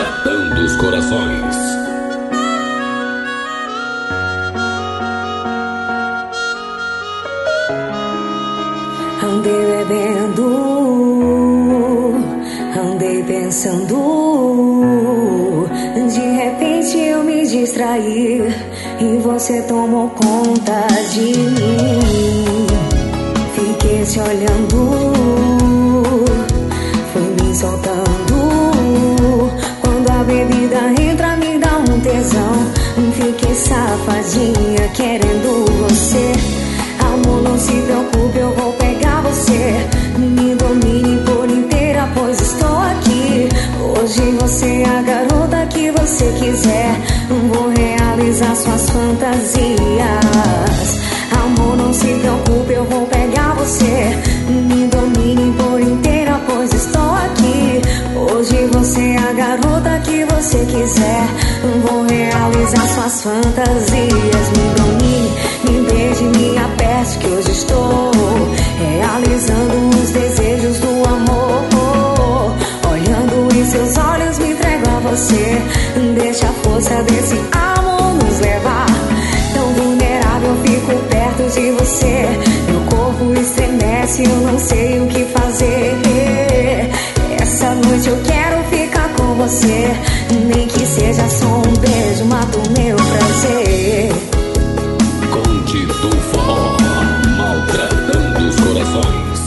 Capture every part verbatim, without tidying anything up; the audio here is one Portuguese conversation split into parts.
Maltratando os corações. Andei bebendo, andei pensando. De repente eu me distraí e você tomou conta de mim. Fiquei te olhando, fui me soltando. Quando a bebida entra me dá um tesão. Fiquei safadinha querendo você. Amor, não se preocupe, eu vou pegar você. Me domine por inteira, pois estou aqui. Hoje você é a garota que você quiser. Vou realizar suas fantasias. Amor, não se preocupe, eu vou pegar você. Me domine por inteira, pois estou aqui. Hoje você é a garota que você quiser. Vou realizar suas fantasias. Me domine, me beije, me aperte, que hoje estou realizando os desejos do amor. Olhando em seus olhos me entrego a você. Deixa a força desse amor nos levar. Tão vulnerável fico perto de você. Meu corpo estremece, eu não sei o que fazer. Essa noite eu quero ficar com você. Nem que seja só um beijo, mata o meu prazer. Conde do Forró, maltratando os corações.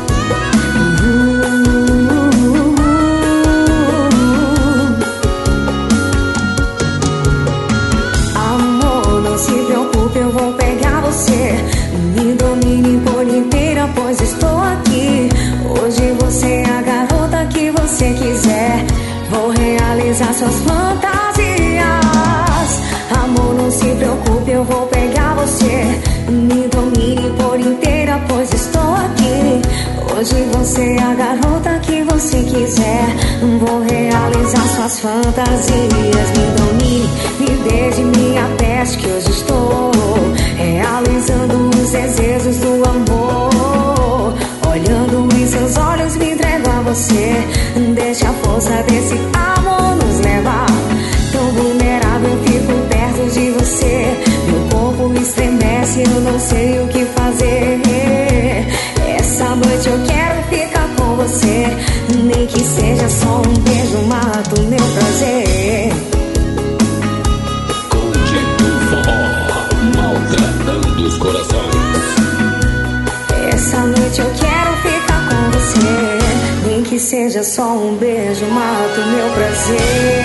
Amor, não se preocupe, eu vou pegar você. Me domine por inteira, pois estou aqui. Hoje você é a garota que você quiser. Vou realizar suas fantasias. Amor, não se preocupe, eu vou pegar você. Me domine por inteira, pois estou aqui. Hoje você é a garota que você quiser. Vou realizar suas fantasias. Me domine, me beije, me aperte, que hoje estou realizando os desejos do amor. Olhando em seus olhos me entrego a você. Deixa a força desse amor nos levar. Tão vulnerável eu fico perto de você. Meu corpo estremece, eu não sei o que fazer. Essa noite eu quero ficar com você. Nem que seja só um beijo, mato meu prazer. Conde do Forró, maltratando os corações. Essa noite eu quero ficar com você. Nem que seja só um beijo, mato meu prazer.